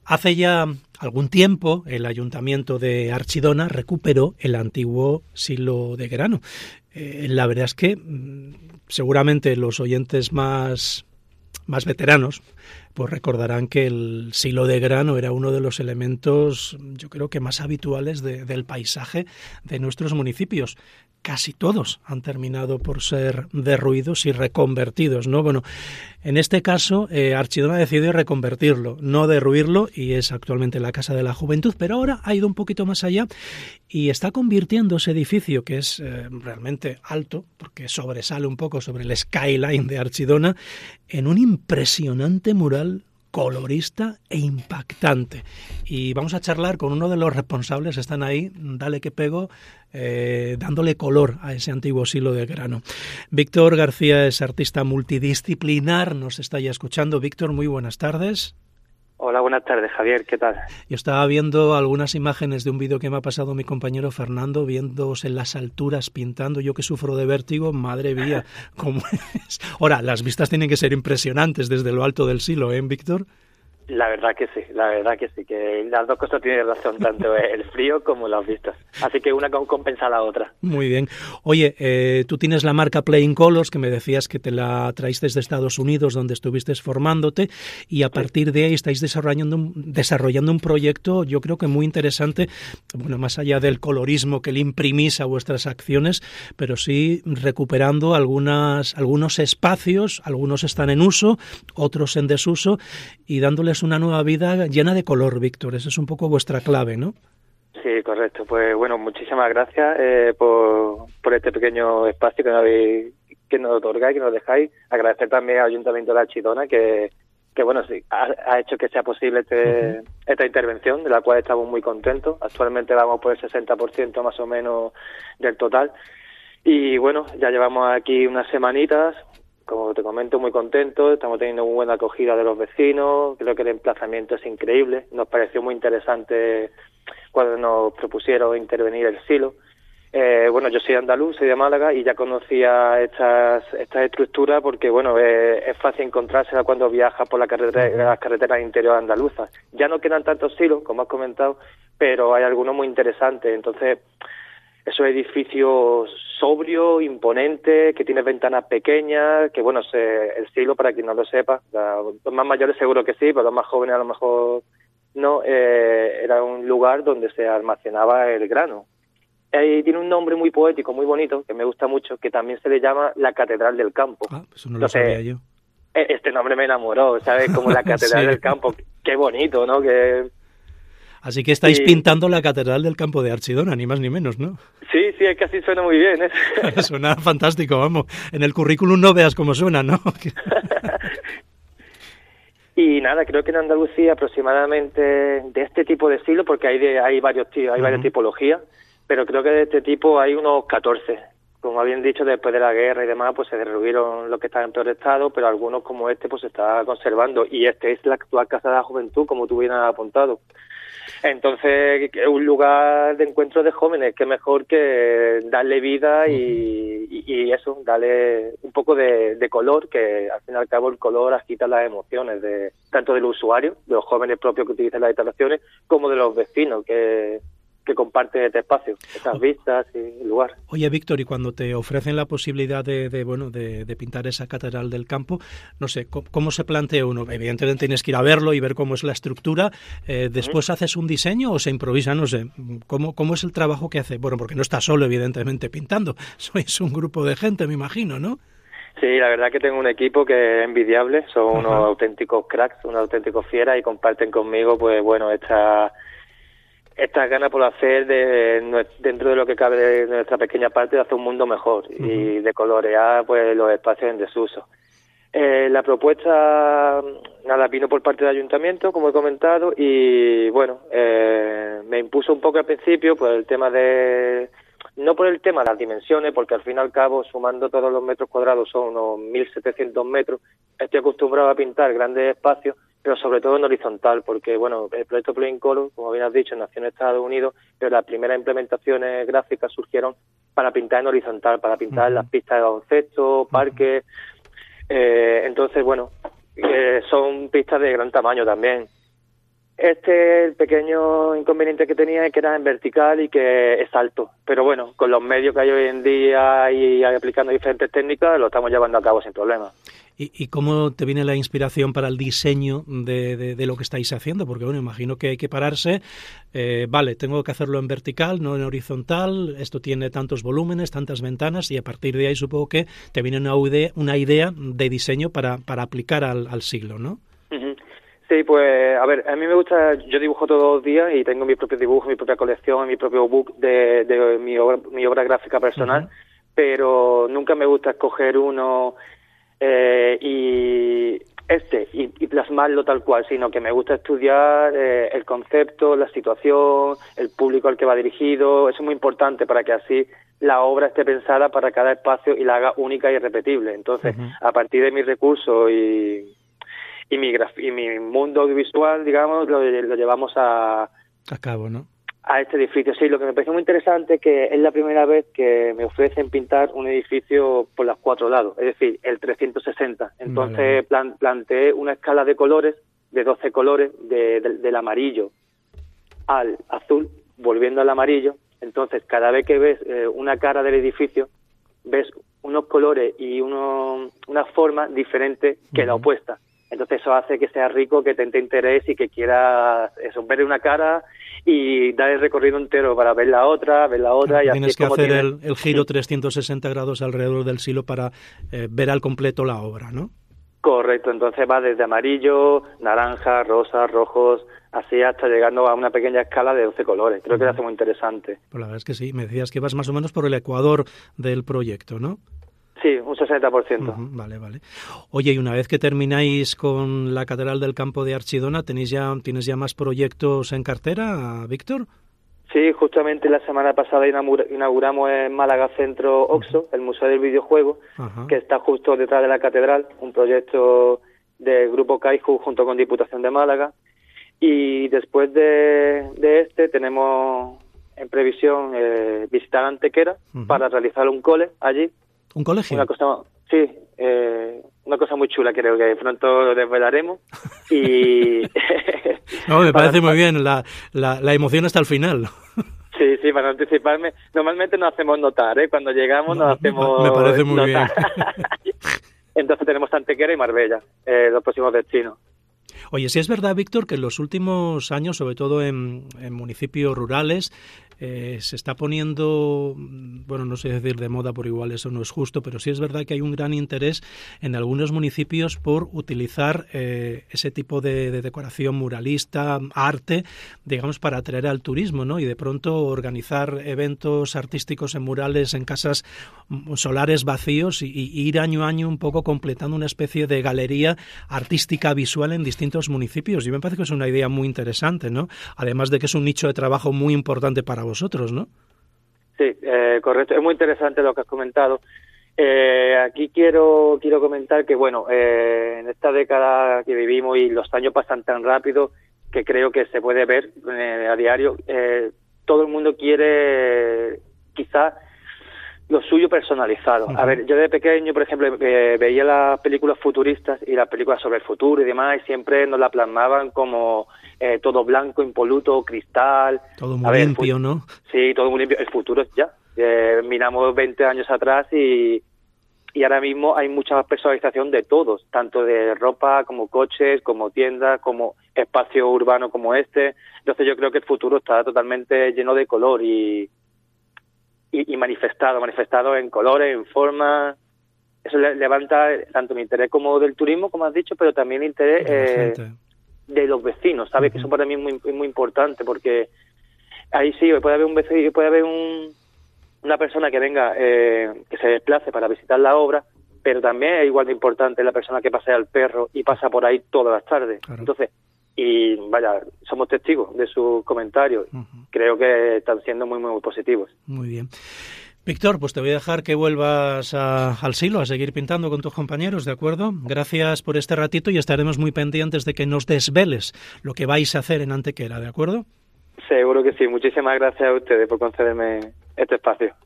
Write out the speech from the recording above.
Hace ya algún tiempo el Ayuntamiento de Archidona recuperó el antiguo silo de grano. La verdad es que seguramente los oyentes más veteranos pues recordarán que el silo de grano era uno de los elementos, yo creo que más habituales del paisaje de nuestros municipios. Casi todos han terminado por ser derruidos y reconvertidos, ¿no? Bueno, en este caso, Archidona ha decidido reconvertirlo, no derruirlo, y es actualmente la Casa de la Juventud, pero ahora ha ido un poquito más allá y está convirtiendo ese edificio, que es realmente alto, porque sobresale un poco sobre el skyline de Archidona, en un impresionante mural colorista e impactante. Y vamos a charlar con uno de los responsables, están ahí, dale que pego, dándole color a ese antiguo silo de grano. Víctor García es artista multidisciplinar, nos está ya escuchando. Víctor, muy buenas tardes. Hola, buenas tardes, Javier, ¿qué tal? Yo estaba viendo algunas imágenes de un vídeo que me ha pasado mi compañero Fernando, viéndose en las alturas pintando. Yo que sufro de vértigo, madre mía, ¿cómo es? Ahora, las vistas tienen que ser impresionantes desde lo alto del silo, ¿eh, Víctor? La verdad que sí, que las dos cosas tienen razón, tanto el frío como las vistas. Así que una compensa a la otra. Muy bien. Oye, tú tienes la marca Playing Colors, que me decías que te la traíste desde Estados Unidos, donde estuviste formándote, y a partir de ahí estáis desarrollando un proyecto, yo creo que muy interesante, bueno, más allá del colorismo que le imprimís a vuestras acciones, pero sí recuperando algunos espacios, algunos están en uso, otros en desuso, y dándoles una nueva vida llena de color, Víctor. Esa es un poco vuestra clave, ¿no? Sí, correcto. Pues bueno, muchísimas gracias por este pequeño espacio que nos otorgáis, que nos dejáis. Agradecer también al Ayuntamiento de Archidona que bueno, sí, ha hecho que sea posible esta intervención, de la cual estamos muy contentos. Actualmente vamos por el 60% más o menos del total. Y bueno, ya llevamos aquí unas semanitas. Como te comento, muy contentos, estamos teniendo muy buena acogida de los vecinos, creo que el emplazamiento es increíble, nos pareció muy interesante cuando nos propusieron intervenir el silo. Bueno, yo soy andaluz, soy de Málaga y ya conocía estas estructuras porque, bueno, es fácil encontrársela cuando viajas por las carreteras interiores andaluzas. Ya no quedan tantos silos, como has comentado, pero hay algunos muy interesantes, entonces esos edificios sobrios, imponentes, que tienen ventanas pequeñas, que bueno, el silo, para quien no lo sepa, los más mayores seguro que sí, pero los más jóvenes a lo mejor no, era un lugar donde se almacenaba el grano. Y tiene un nombre muy poético, muy bonito, que me gusta mucho, que también se le llama la Catedral del Campo. Ah, eso no lo sabía yo. Este nombre me enamoró, ¿sabes? Como la Catedral del Campo. Qué bonito, ¿no? Así que estáis pintando la Catedral del Campo de Archidona, ni más ni menos, ¿no? Sí, es que así suena muy bien, ¿eh? Suena fantástico, vamos. En el currículum no veas cómo suena, ¿no? Y nada, creo que en Andalucía aproximadamente de este tipo de estilo, porque hay varias tipologías, pero creo que de este tipo hay unos 14. Como habían dicho, después de la guerra y demás, pues se derruyeron los que estaban en peor estado, pero algunos como este pues se está conservando. Y este es la actual Casa de la Juventud, como tú bien has apuntado. Entonces, es un lugar de encuentro de jóvenes, que mejor que darle vida y eso, darle un poco de color, que al fin y al cabo el color agita las emociones tanto del usuario, de los jóvenes propios que utilizan las instalaciones, como de los vecinos que comparten este espacio, estas vistas y el lugar. Oye, Víctor, y cuando te ofrecen la posibilidad de pintar esa Catedral del Campo, no sé, ¿cómo se plantea uno? Evidentemente tienes que ir a verlo y ver cómo es la estructura. ¿Después haces un diseño o se improvisa? No sé, ¿cómo es el trabajo que hace? Bueno, porque no estás solo, evidentemente, pintando. Sois un grupo de gente, me imagino, ¿no? Sí, la verdad que tengo un equipo que es envidiable. Son unos auténticos cracks, unos auténticos fieras y comparten conmigo, pues bueno, estas ganas por hacer dentro de lo que cabe de nuestra pequeña parte de hacer un mundo mejor y de colorear pues los espacios en desuso. La propuesta vino por parte del ayuntamiento, como he comentado, y bueno, me impuso un poco al principio pues el tema no por el tema de las dimensiones, porque al fin y al cabo, sumando todos los metros cuadrados, son unos 1.700 metros. Estoy acostumbrado a pintar grandes espacios, pero sobre todo en horizontal, porque bueno, el proyecto Playing Colors, como bien has dicho, nació en Estados Unidos, pero las primeras implementaciones gráficas surgieron para pintar en horizontal, para pintar las pistas de baloncesto, parques. Entonces, bueno, son pistas de gran tamaño también. El pequeño inconveniente que tenía es que era en vertical y que es alto. Pero bueno, con los medios que hay hoy en día y aplicando diferentes técnicas, lo estamos llevando a cabo sin problema. ¿Y cómo te viene la inspiración para el diseño de lo que estáis haciendo? Porque, bueno, imagino que hay que pararse, vale, tengo que hacerlo en vertical, no en horizontal, esto tiene tantos volúmenes, tantas ventanas, y a partir de ahí supongo que te viene una idea de diseño para aplicar al siglo, ¿no? Uh-huh. Sí, pues, a ver, a mí me gusta, yo dibujo todos los días y tengo mis propios dibujos, mi propia colección, mi propio book de mi obra gráfica personal, uh-huh. Pero nunca me gusta escoger uno y plasmarlo tal cual, sino que me gusta estudiar el concepto, la situación, el público al que va dirigido. Eso es muy importante para que así la obra esté pensada para cada espacio y la haga única y irrepetible. Entonces, uh-huh. A partir de mis recursos y mi mundo audiovisual, digamos, lo llevamos a cabo, ¿no? A este edificio. Sí, lo que me parece muy interesante es que es la primera vez que me ofrecen pintar un edificio por los 4 lados, es decir, el 360. Entonces planteé una escala de colores, de 12 colores, del amarillo al azul, volviendo al amarillo. Entonces, cada vez que ves una cara del edificio, ves unos colores y una forma diferente que la opuesta. Entonces eso hace que sea rico, que te interés y que quieras ver una cara y dar el recorrido entero para ver la otra claro, y así tienes que hacer el giro 360 grados alrededor del silo para ver al completo la obra, ¿no? Correcto, entonces va desde amarillo, naranja, rosa, rojos, así hasta llegando a una pequeña escala de 12 colores. Creo que lo hace muy interesante. Pues la verdad es que sí, me decías que vas más o menos por el ecuador del proyecto, ¿no? Sí, un 60%. Vale. Oye, y una vez que termináis con la Catedral del Campo de Archidona, ¿tienes ya más proyectos en cartera, Víctor? Sí, justamente la semana pasada inauguramos en Málaga Centro Oxo, el Museo del Videojuego, que está justo detrás de la Catedral, un proyecto del Grupo Kaiju junto con Diputación de Málaga. Y después de tenemos en previsión visitar Antequera para realizar un cole allí. ¿Un colegio? Una cosa muy chula, creo que pronto lo desvelaremos. Y no, me parece muy bien, la emoción hasta el final. Sí, para anticiparme. Normalmente nos hacemos notar, cuando llegamos nos hacemos me parece muy notar. Bien. Entonces tenemos Antequera y Marbella, los próximos destinos. Oye, sí es verdad, Víctor, que en los últimos años, sobre todo en municipios rurales, se está poniendo, bueno, no sé decir de moda, por igual eso no es justo, pero sí es verdad que hay un gran interés en algunos municipios por utilizar ese tipo de decoración muralista, arte, digamos, para atraer al turismo, ¿no? Y de pronto organizar eventos artísticos en murales, en casas solares vacíos y ir año a año un poco completando una especie de galería artística visual en distintos municipios. Y me parece que es una idea muy interesante, ¿no? Además de que es un nicho de trabajo muy importante para vosotros, ¿no? Sí, correcto. Es muy interesante lo que has comentado. Aquí quiero comentar que, bueno, en esta década que vivimos y los años pasan tan rápido que creo que se puede ver a diario. Todo el mundo quiere, quizás, lo suyo personalizado. A ver, yo de pequeño, por ejemplo, veía las películas futuristas y las películas sobre el futuro y demás, y siempre nos la plasmaban como todo blanco, impoluto, cristal. Todo muy limpio, ¿no? Sí, todo muy limpio. El futuro es ya. Miramos 20 años atrás y ahora mismo hay mucha más personalización de todos, tanto de ropa como coches, como tiendas, como espacio urbano como este. Entonces yo creo que el futuro está totalmente lleno de color y manifestado en colores, en formas. Eso levanta tanto mi interés como del turismo, como has dicho, pero también el interés de los vecinos, ¿sabes? Que eso para mí es muy importante, porque ahí sí puede haber un vecino, puede haber una persona que venga, que se desplace para visitar la obra, pero también es igual de importante la persona que pasea al perro y pasa por ahí todas las tardes. Claro. Entonces, y vaya, somos testigos de sus comentarios. Creo que están siendo muy, muy positivos. Muy bien. Víctor, pues te voy a dejar que vuelvas al silo a seguir pintando con tus compañeros, ¿de acuerdo? Gracias por este ratito y estaremos muy pendientes de que nos desveles lo que vais a hacer en Antequera, ¿de acuerdo? Seguro que sí. Muchísimas gracias a ustedes por concederme este espacio.